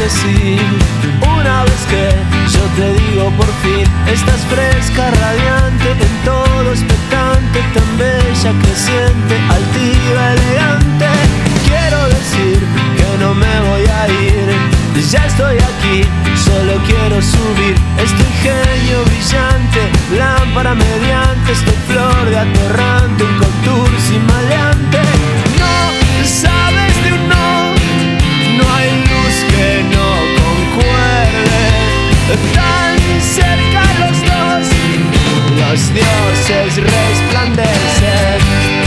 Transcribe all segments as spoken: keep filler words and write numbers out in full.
decir, una vez que yo te digo por fin, estás fresca, radiante, en todo expectante, tan bella, creciente, altiva, elegante. Quiero decir que no me voy a ir, ya estoy aquí, solo quiero subir. Este ingenio brillante, lámpara mediante, estoy flor de atorrante, un contursi maleante. No sabes de un no, no hay luz que no concuerde. Tan cerca los dos, los dioses resplandecen.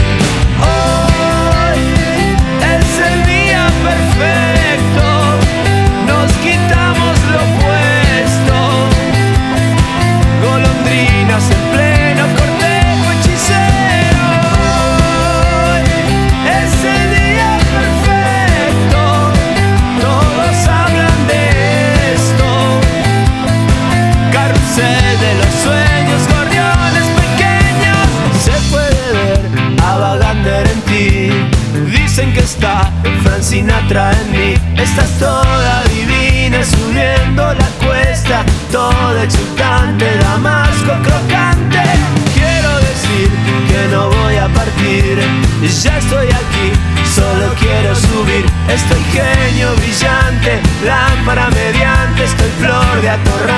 Hoy es el día perfecto, nos quitamos lo puesto, golondrinas en pleno cortejo hechicero. Hoy es el día perfecto, todos hablan de esto. Carrusel de los sueños, gorriones pequeños, se puede ver a Wagner en ti. Dicen que está Frank Sinatra en mí. Estás toda divina subiendo la cuesta, toda exultante, damasco crocante. Quiero decir que no voy a partir, ya estoy aquí, solo quiero subir. Estoy genio brillante, lámpara mediante, estoy flor de atorrante.